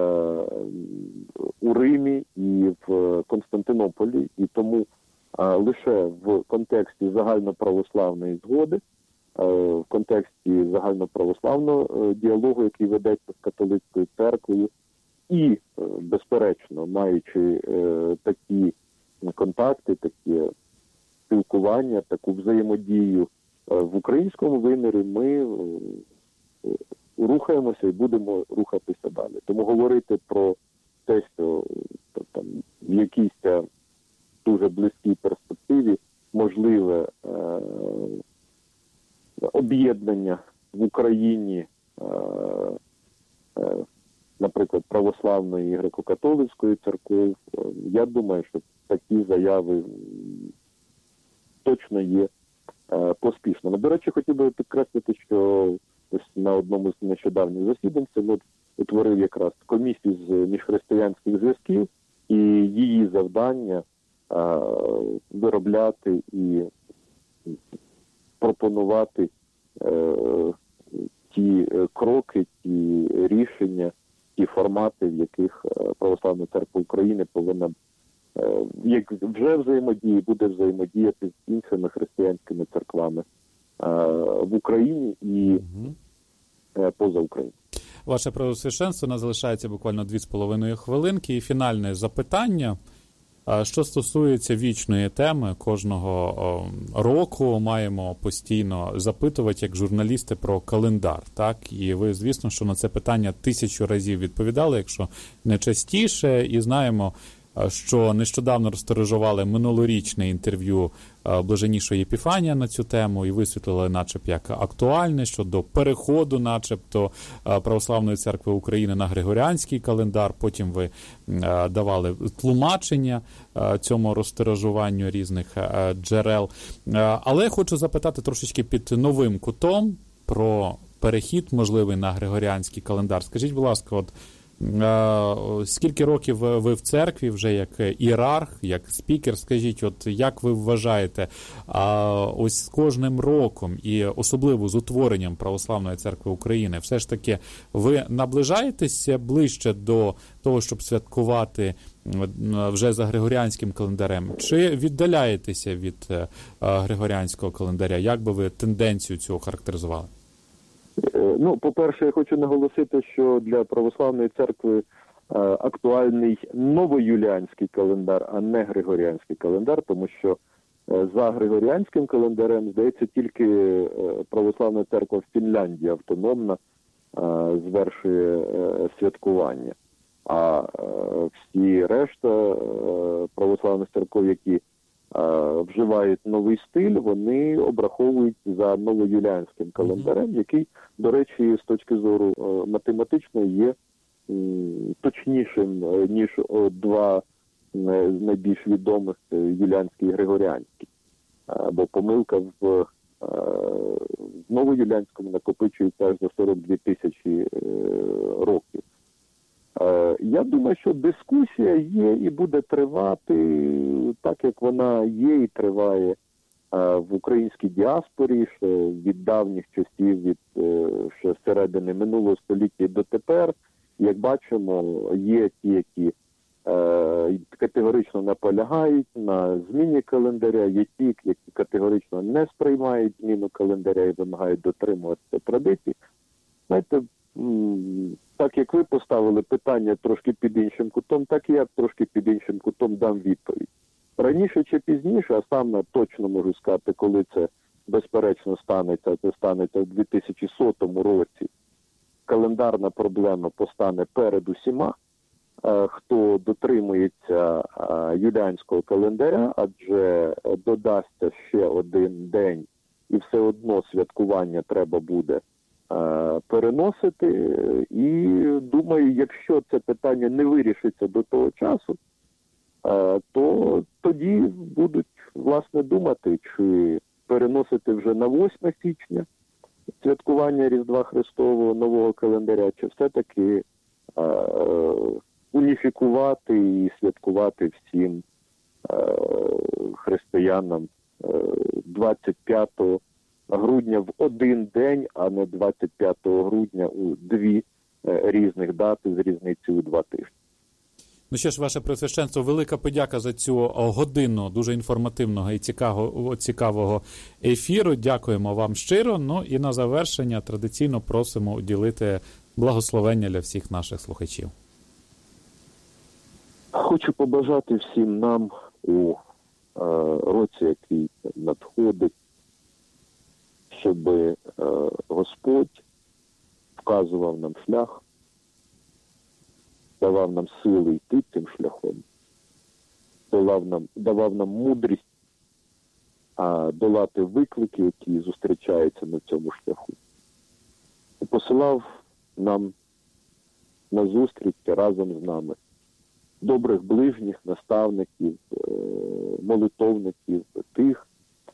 у Римі і в Константинополі, і тому е, лише в контексті загальноправославної згоди в контексті загальноправославного діалогу, який ведеться з католицькою церквою, і, безперечно, маючи такі контакти, такі спілкування, таку взаємодію в українському вимірі, ми рухаємося і будемо рухатися далі. Тому говорити про те, що там, в якійсь дуже близькій перспективі можливе е- об'єднання в Україні, е- е- наприклад, православної і греко-католицької церков, е- я думаю, що такі заяви точно є е- поспішними. До речі, хотів би підкреслити, що ось на одному з нещодавніх засідань Синод утворив якраз комісію з міжхристиянських зв'язків, і її завдання а, виробляти і пропонувати е, ті кроки, ті рішення, ті формати, в яких Православна Церква України повинна, е, як вже взаємодіє, буде взаємодіяти з іншими християнськими церквами е, в Україні і е, поза Україною. Ваше Преосвященство, нас залишається буквально дві з половиною хвилинки. І фінальне запитання, що стосується вічної теми. Кожного року маємо постійно запитувати, як журналісти, про календар. Так? І ви, звісно, що на це питання тисячу разів відповідали, якщо не частіше. І знаємо, що нещодавно розтиражували минулорічне інтерв'ю Блаженнішого Єпіфанія на цю тему і висвітлили начеб як актуальне щодо переходу начебто Православної Церкви України на Григоріанський календар. Потім ви давали тлумачення цьому розтиражуванню різних джерел. Але хочу запитати трошечки під новим кутом про перехід можливий на Григоріанський календар. Скажіть, будь ласка, от скільки років ви в церкві вже як ієрарх, як спікер, скажіть, от як ви вважаєте, ось з кожним роком і особливо з утворенням Православної Церкви України, все ж таки ви наближаєтеся ближче до того, щоб святкувати вже за Григоріанським календарем, чи віддаляєтеся від Григоріанського календаря? Як би ви тенденцію цього характеризували? Ну, по-перше, я хочу наголосити, що для Православної Церкви е, актуальний новоюліанський календар, а не Григоріанський календар, тому що е, за Григоріанським календарем, здається, тільки е, Православна Церква в Фінляндії автономна е, звершує е, святкування. А е, всі решта е, православних церков, які вживають новий стиль, вони обраховують за новоюліанським календарем, який, до речі, з точки зору математичної є точнішим, ніж два найбільш відомих юліанський і григоріанський. Бо помилка в новоюліанському накопичується аж за сорок дві тисячі років. Я думаю, що дискусія є і буде тривати так, як вона є і триває в українській діаспорі, що від давніх часів, від ще середини минулого століття до тепер. Як бачимо, є ті, які категорично наполягають на зміні календаря, є ті, які категорично не сприймають зміну календаря і вимагають дотримуватися традицій. Знаєте, так як ви поставили питання трошки під іншим кутом, так і я трошки під іншим кутом дам відповідь. Раніше чи пізніше, а саме точно можу сказати, коли це безперечно станеться, це станеться в дві тисячі сотому році, календарна проблема постане перед усіма, хто дотримується юліанського календаря, адже додасться ще один день і все одно святкування треба буде переносити. І думаю, якщо це питання не вирішиться до того часу, то тоді будуть, власне, думати, чи переносити вже на восьме січня святкування Різдва Христового нового календаря, чи все-таки уніфікувати і святкувати всім християнам двадцять п'ятого грудня в один день, а не двадцять п'ятого грудня у дві різних дати з різницею у два тижні. Ну що ж, ваше Преосвященство, велика подяка за цю годину дуже інформативного і цікавого, цікавого ефіру. Дякуємо вам щиро. Ну і на завершення традиційно просимо уділити благословення для всіх наших слухачів. Хочу побажати всім нам у е, році, який надходить, щоб е, Господь вказував нам шлях, давав нам сили йти тим шляхом, давав нам, давав нам мудрість а, долати виклики, які зустрічаються на цьому шляху. І посилав нам на зустріч разом з нами добрих ближніх, наставників, молитовників, тих,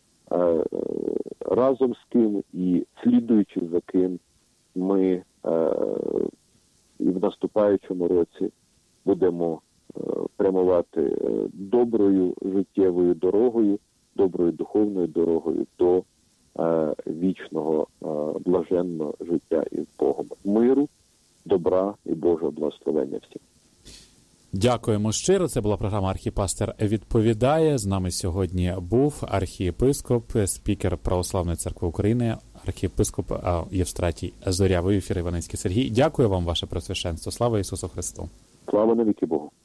разом з ким і слідуючи за ким ми і в наступаючому році будемо прямувати доброю життєвою дорогою, доброю духовною дорогою до вічного блаженного життя із Богом. Миру, добра і Божого благословення всім. Дякуємо щиро. Це була програма «Архіпастир відповідає». З нами сьогодні був архієпископ, спікер Православної церкви України, архієпископ Євстратій Зоря. В ефірі Іванецький Сергій. Дякую вам, ваше Преосвященство. Слава Ісусу Христу. Слава навіки Богу.